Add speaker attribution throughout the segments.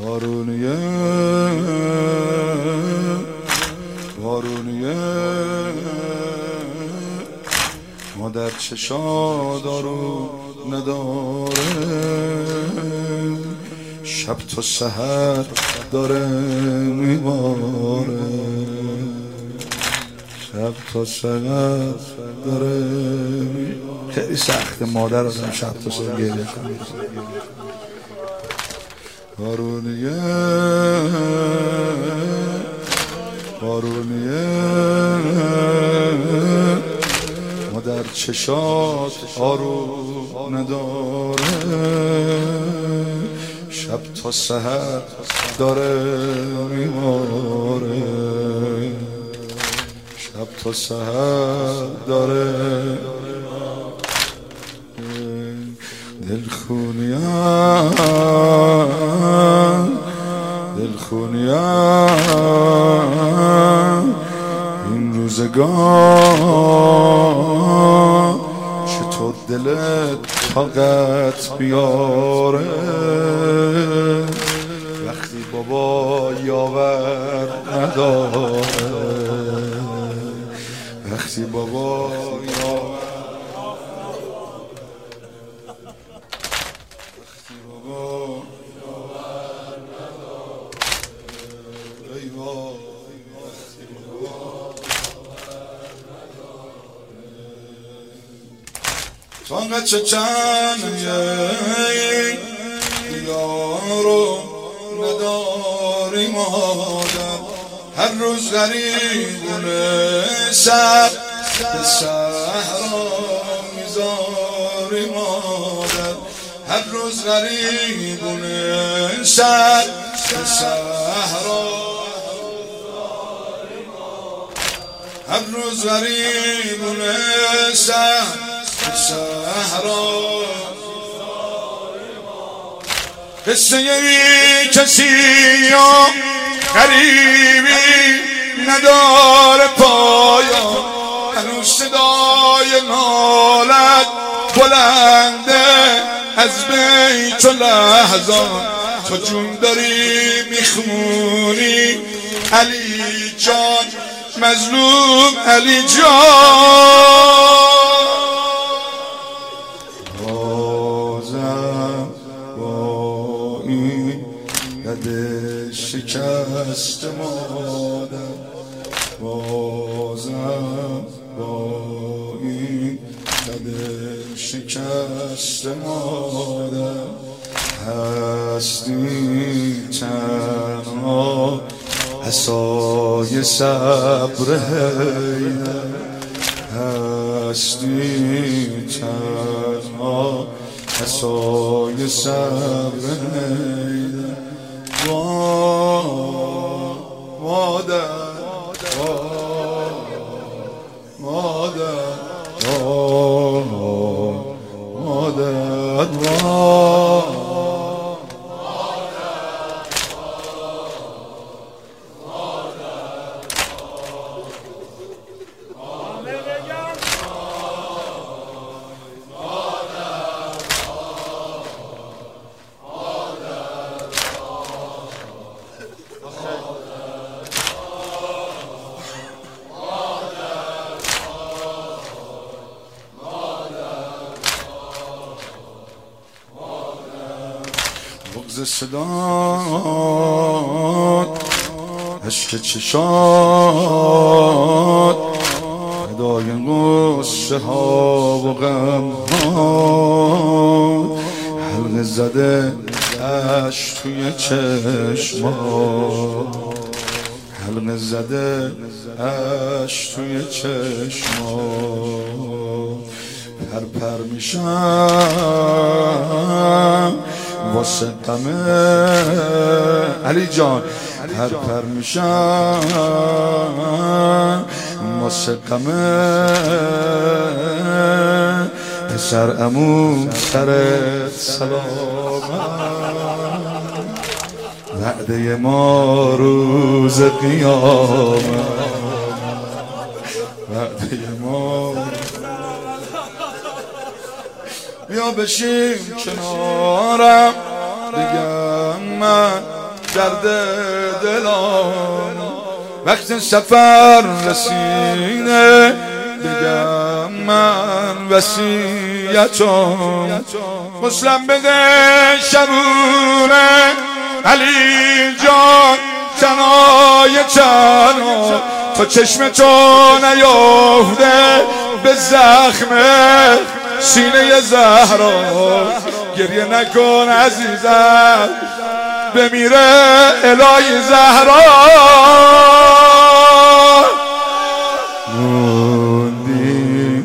Speaker 1: بارونیه بارونیه مادر چشا دارو نداره، شب تا سحر داره میباره، شب تا سحر داره خیلی سخته مادر آدم شب تا سحر گریه کنه. بارونیه بارونیه مادر چشات آرو نداره، شب تا سحر داره میماره، شب تا سحر داره دلخونیم دلخونیم این روزگار چطور دلت طاقت بیاره، وقتی بابا یاور نداره، وقتی بابا یاور فقط چچنه یارو نداری مادر، هر روز غریبونه شب به صحرا میذاری مادر، هر روز غریبونه شب به صحرا، هر روز غریبونه شب صحرا. قصه ای کسی یا غریبی نداره پایان، هنوز صدای نالت بلنده از بیت و لحظان، تو جون داری میخمونی علی جان، مظلوم علی جان. شکست مادر بازم با این دل شکست مادر، هستی تنها عصای صبر حیدر، هستی تنها عصای صبر حیدر. مادر مادر مادر بغض صدات عشق چشات ندای غصه ها و غم ها، حلقه زده عشق توی چشمات، حلقه زده عشق توی چشمات. پر میشم واسه غمه علی جان، پر میشم واسه غمه، پسر عمو سرت سلامت، وعده ما روز قیامت، وعده ما بیا بشیم کنارم، بگم من کرده دلان وقت سفر رسیده بگم من وصیتم مسلم بده شبونه علی جان تنای تنها تا چشم تو نیافته به زخم سینه زهرا گریه نکن عزیزم بمیره الهی زهرا موندی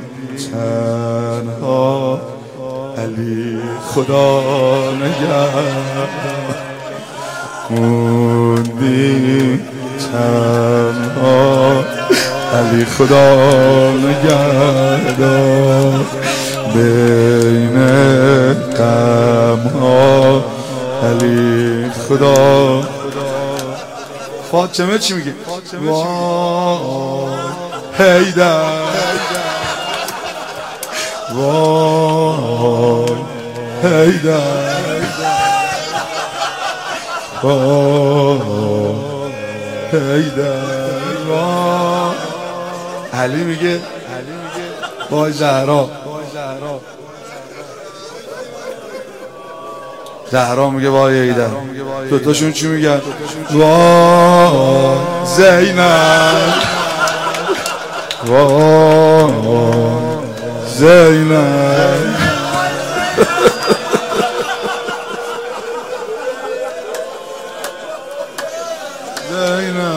Speaker 1: تنها علی خدا نگهدار موندی تنها علی خدا نگهدار بین غم‌ها علی خدا فاطمه چی میگه؟ وای حیدر وای حیدر وای حیدر وای علی میگه وای زهرا زهرا میگه وای حیدر دوتاشون چی میگن؟ وای زینب وای زینب زینب